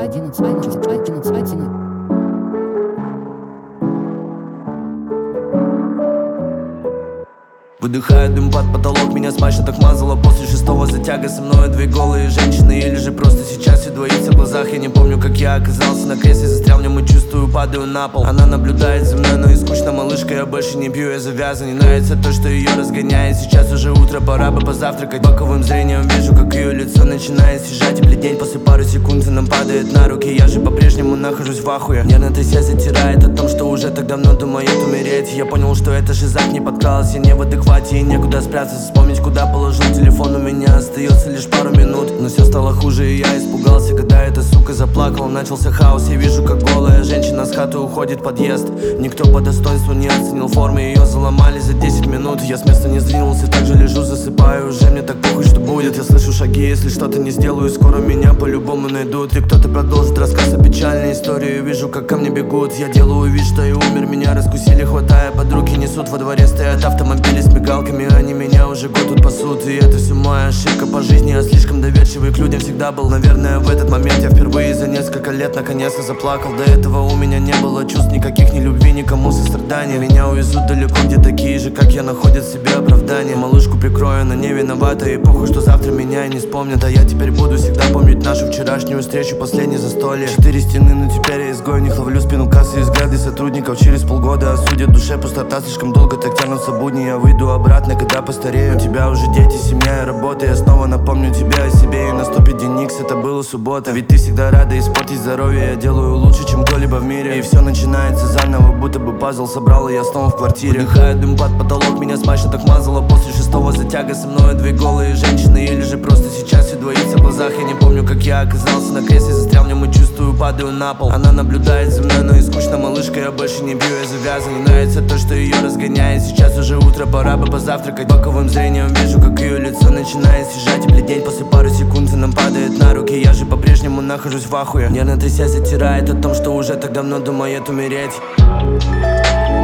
Выдыхаю дым под потолок, меня смачно так мазало. После шестого затяга со мной две голые женщины. Или же просто сейчас все двоится в глазах. Я не помню, как я оказался на кресле, застрял в нем и чувствую, падаю на пол. Она наблюдает за мной, но и скучно, малышка, я больше не пью, я завязан. Не нравится то, что ее разгоняет. Сейчас уже утро, пора бы позавтракать. Боковым зрением вижу, как ее лицо начинает съезжать и бледнеть. После пары секунд она падает на руки. Я же по-прежнему нахожусь в ахуе. Нервно-то себя затирает о том, что уже так давно думает умереть. Я понял, что эта шиза не подкалась, я не в адеквате и некуда спрятаться. Вспомнить, куда положил телефон, у меня остается лишь пару минут. Но все стало хуже, и я испугался, когда эта сука заплакала. Начался хаос, я вижу, как голая женщина с хаты уходит в подъезд. Никто по достоинству не оценил формы, ее заломали за 10 минут. Я с места не сдвинулся, так же лежу, засыпаю. Уже мне так похуй, что будет. Я слышу шаги, если что-то не сделаю, скоро меня по-любому найдут. И кто-то продолжит рассказ о печальной истории. Вижу, как ко мне бегут, я делаю вид, что и умер. Меня раскусили, хватая под руки, несут. Во дворе стоят автомобили с мигалками, они меня уже год тут пасут. И это все моя ошибка по жизни, я слишком доверчивый к людям всегда был. Наверное, в этот момент я впервые за несколько лет наконец-то заплакал. До этого у меня не было чувств никаких, ни любви, никому сострадания. Меня увезут далеко, где такие же, как я, находят в себе оправдание. Малышку прикрою, она не виновата, и похуй, что завтра меня и не вспомнят. А я теперь буду всегда помнить нашу вчерашнюю встречу, последнее застолье. 4 стены, но теперь я изгой, в них ловлю спину кассы и взгляды сотрудников. Через полгода осудят, душе пустота, слишком долго так тянутся будни. Я выйду обратно, когда постарею. У тебя уже дети, семья и работа. Я снова напомню тебя о себе, и наступит день Икс, это была суббота. Ведь ты всегда рада испортить здоровье. Я делаю лучше, чем кто-либо в мире. И все начинается заново, будто бы пазл собрал, и я снова в квартире. Выдыхаю дым под потолок, меня смачно так мазало. После шестого затяга со мной две голые женщины. Или же просто сейчас все двоится в глазах. Я не помню, как я оказался на кресле, застрял в нем и чувствую, падаю на пол. Она наблюдает за мной, но и скучно, малышка, я больше не пью, я завязан. Не нравится то, что ее разгоняет. Сейчас уже утро, пора бы позавтракать. Боковым зрением вижу, как ее лицо начинает съезжать и бледнеть. После пары секунд она падает на руки. Я же по-прежнему нахожусь в ахуе. Нервно-то себя затирает о том, что уже так давно думает умереть.